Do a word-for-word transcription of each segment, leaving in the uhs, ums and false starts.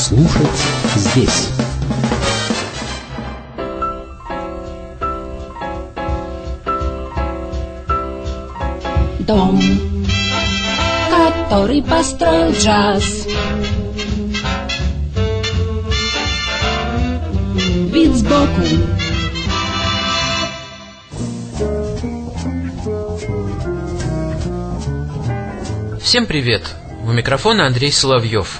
слушать здесь. Дом, который построил джаз, вид сбоку. Всем привет! У микрофона Андрей Соловьев.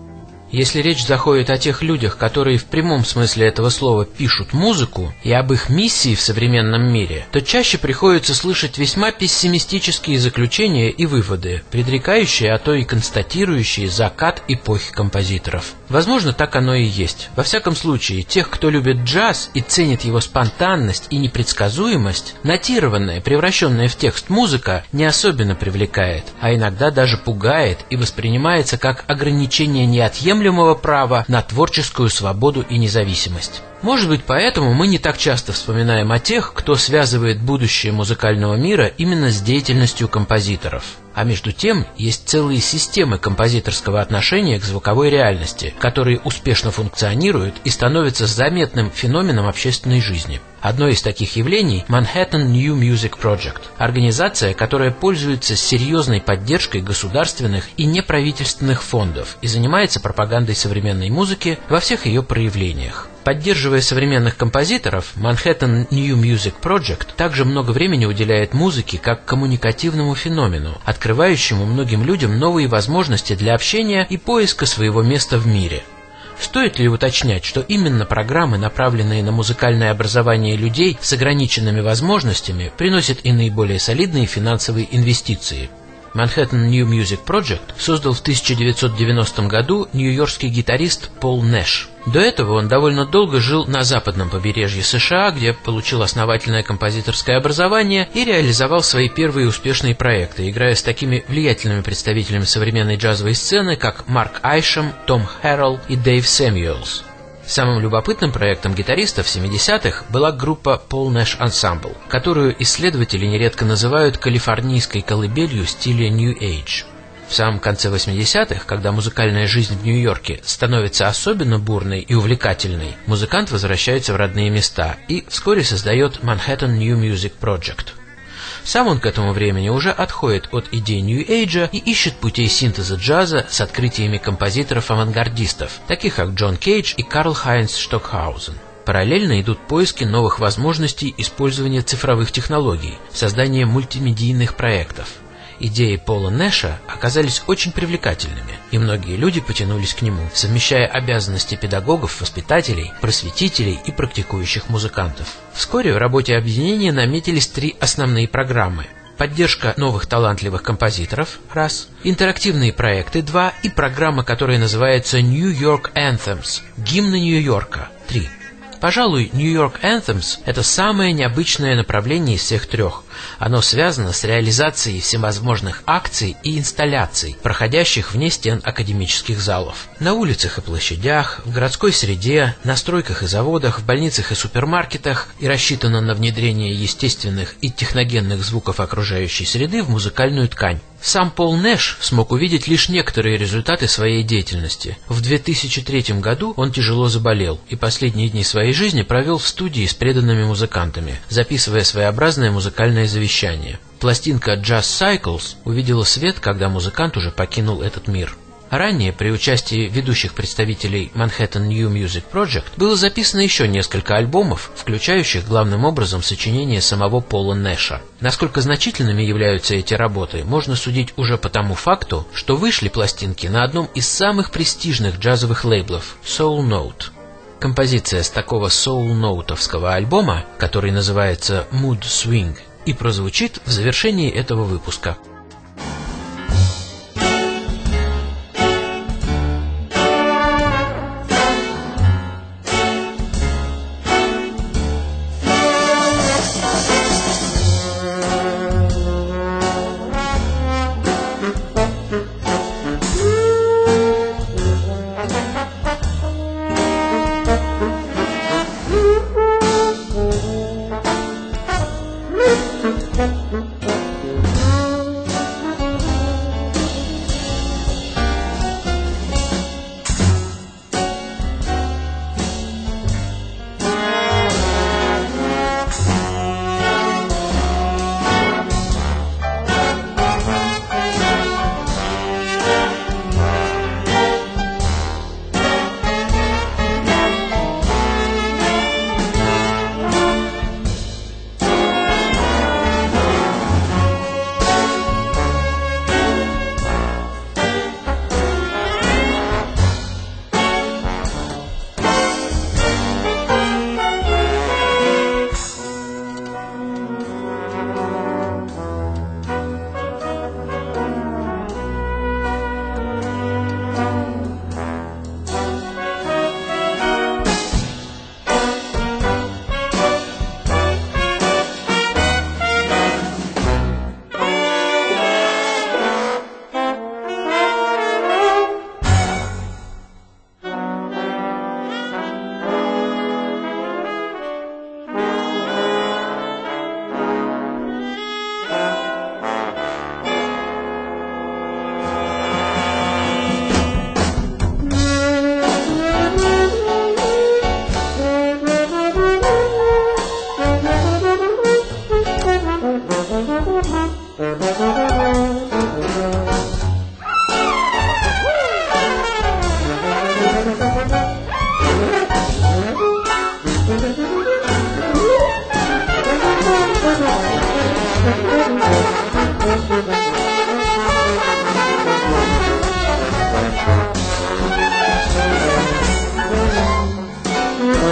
Если речь заходит о тех людях, которые в прямом смысле этого слова пишут музыку, и об их миссии в современном мире, то чаще приходится слышать весьма пессимистические заключения и выводы, предрекающие, а то и констатирующие закат эпохи композиторов. Возможно, так оно и есть. Во всяком случае, тех, кто любит джаз и ценит его спонтанность и непредсказуемость, нотированная, превращенная в текст музыка не особенно привлекает, а иногда даже пугает и воспринимается как ограничение неотъемлемого права на творческую свободу и независимость. Может быть, поэтому мы не так часто вспоминаем о тех, кто связывает будущее музыкального мира именно с деятельностью композиторов. А между тем, есть целые системы композиторского отношения к звуковой реальности, которые успешно функционируют и становятся заметным феноменом общественной жизни. Одно из таких явлений – Manhattan New Music Project – организация, которая пользуется серьезной поддержкой государственных и неправительственных фондов и занимается пропагандой современной музыки во всех ее проявлениях. Поддерживая современных композиторов, Manhattan New Music Project также много времени уделяет музыке как коммуникативному феномену, открывающему многим людям новые возможности для общения и поиска своего места в мире. Стоит ли уточнять, что именно программы, направленные на музыкальное образование людей с ограниченными возможностями, приносят и наиболее солидные финансовые инвестиции? Manhattan New Music Project создал в тысяча девятьсот девяностом году нью-йоркский гитарист Пол Нэш. До этого он довольно долго жил на западном побережье США, где получил основательное композиторское образование и реализовал свои первые успешные проекты, играя с такими влиятельными представителями современной джазовой сцены, как Марк Айшем, Том Хэрролл и Дэйв Сэмюэлс. Самым любопытным проектом гитариста в семидесятых была группа Paul Nash Ensemble, которую исследователи нередко называют калифорнийской колыбелью стиля New Age. В самом конце восьмидесятых, когда музыкальная жизнь в Нью-Йорке становится особенно бурной и увлекательной, музыкант возвращается в родные места и вскоре создает Manhattan New Music Project. Сам он к этому времени уже отходит от идей Нью-Эйджа и ищет путей синтеза джаза с открытиями композиторов-авангардистов, таких как Джон Кейдж и Карл Хайнц Штокхаузен. Параллельно идут поиски новых возможностей использования цифровых технологий, создания мультимедийных проектов. Идеи Пола Нэша оказались очень привлекательными, и многие люди потянулись к нему, совмещая обязанности педагогов, воспитателей, просветителей и практикующих музыкантов. Вскоре в работе объединения наметились три основные программы: поддержка новых талантливых композиторов – раз, интерактивные проекты – два, и программа, которая называется New York Anthems – гимны Нью-Йорка – три. Пожалуй, New York Anthems – это самое необычное направление из всех трех. Оно связано с реализацией всевозможных акций и инсталляций, проходящих вне стен академических залов. На улицах и площадях, в городской среде, на стройках и заводах, в больницах и супермаркетах, и рассчитано на внедрение естественных и техногенных звуков окружающей среды в музыкальную ткань. Сам Пол Нэш смог увидеть лишь некоторые результаты своей деятельности. В две тысячи третьем году он тяжело заболел и последние дни своей жизни провел в студии с преданными музыкантами, записывая своеобразное музыкальное завещание. Пластинка Jazz Cycles увидела свет, когда музыкант уже покинул этот мир. Ранее при участии ведущих представителей Manhattan New Music Project было записано еще несколько альбомов, включающих главным образом сочинения самого Пола Нэша. Насколько значительными являются эти работы, можно судить уже по тому факту, что вышли пластинки на одном из самых престижных джазовых лейблов – Soul Note. Композиция с такого соул-ноутовского альбома, который называется Mood Swing, и прозвучит в завершении этого выпуска.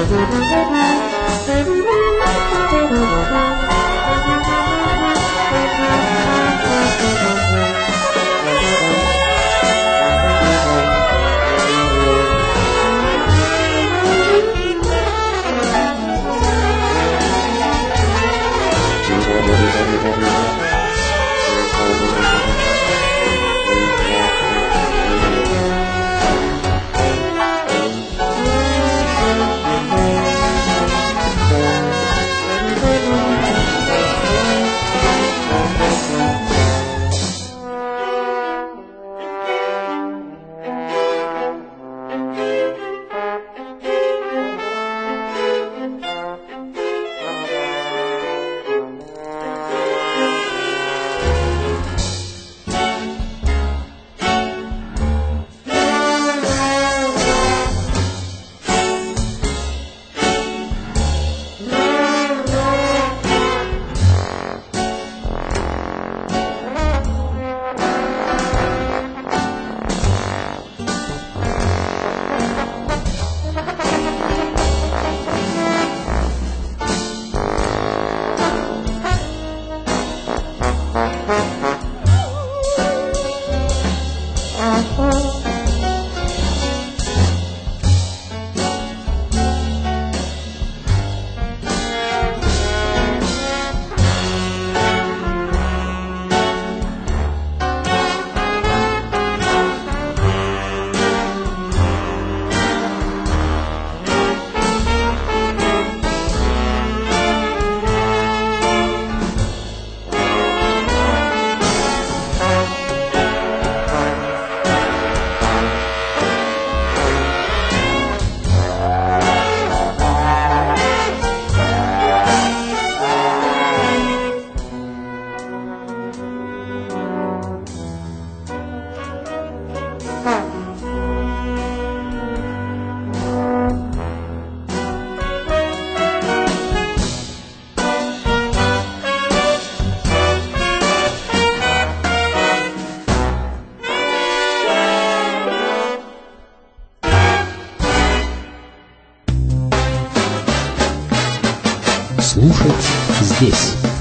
Слушать здесь.